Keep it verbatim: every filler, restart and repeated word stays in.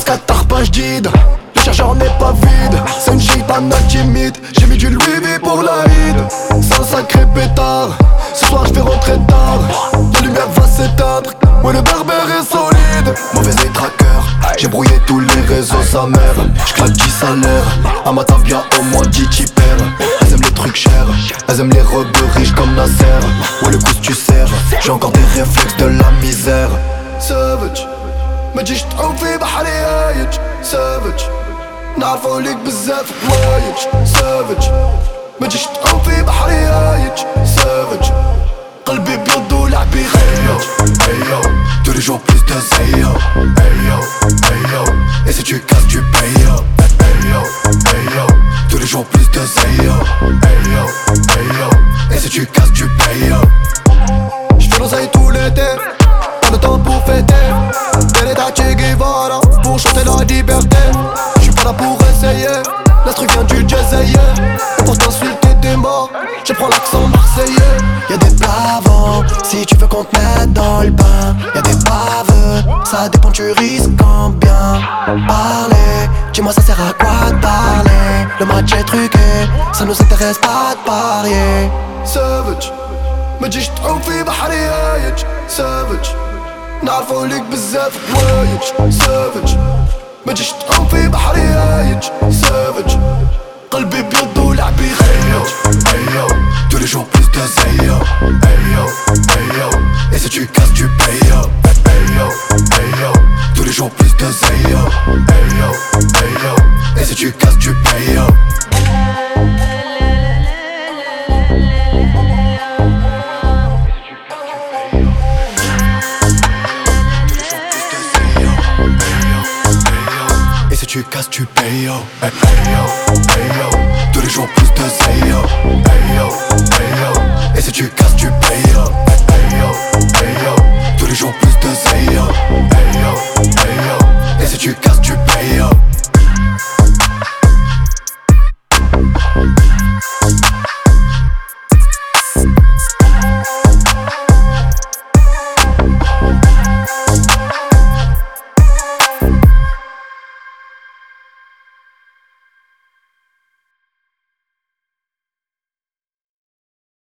quatre tarpins j'dide. Le chargeur n'est pas vide, c'est une gitane timide. J'ai mis du Louis V pour la hide. C'est un sacré pétard. Ce soir je vais rentrer tard. La lumière va s'éteindre. Ouais, le berbère est solide. Mauvais tracker, j'ai brouillé tous les réseaux sa mère. J'claque dix salaires. À ma table y'a au moins dix typères. Elles aiment les trucs chers, elles aiment les robes riches comme Nasser. Ouais, le coup tu sers, j'ai encore des réflexes de la misère. Savage, ما تجيش تعوم في بحري هايج. Savage, نعرفو ليك بزاف حوايج. Savage, ما تجيش تعوم في بحري هايج. Savage, قلبي بيض ولعبي خيو. Ayo, tous les jours plus de Zayo. Ayo, ayo, et si tu casses tu payes. Ayo, ayo, tous les jours plus de Zayo. Ayo, ayo, et si tu casses tu payes. J'fais l'oseille tout l'été, pas de temps pour fêter. Benedetta Che Guevara, pour chanter la liberté. J'suis pas là pour essayer, l'instru vient du jazz ailleurs. Et pour t'insulter t'es mort, je prends l'accent marseillais. Y'a des plavants, si tu veux qu'on te mette dans le bain. Y'a des baveux, ça dépend tu risques combien. Parler, dis-moi ça sert à quoi de parler. Le match est truqué, ça nous intéresse pas de parier. Savage, ما تجيش تعوم في بحري هايج. Savage, نعرفو ليك بزاف حوايج. Savage, ما تجيش تعوم في بحري هايج. Savage, قلبي بيض ولعبي خيو. Ayo, tous les jours plus de Zayo. Ayo, ayo, et si tu casses tu payes. Ayo, ayo, tous les jours plus de Zayo. Ayo, ayo, et si tu casses tu payes. Tu casses, tu payes. Ayo, ayo, tous les jours plus de Zayo. Ayo, ayo, et si tu casses, tu payes. Ayo, ayo.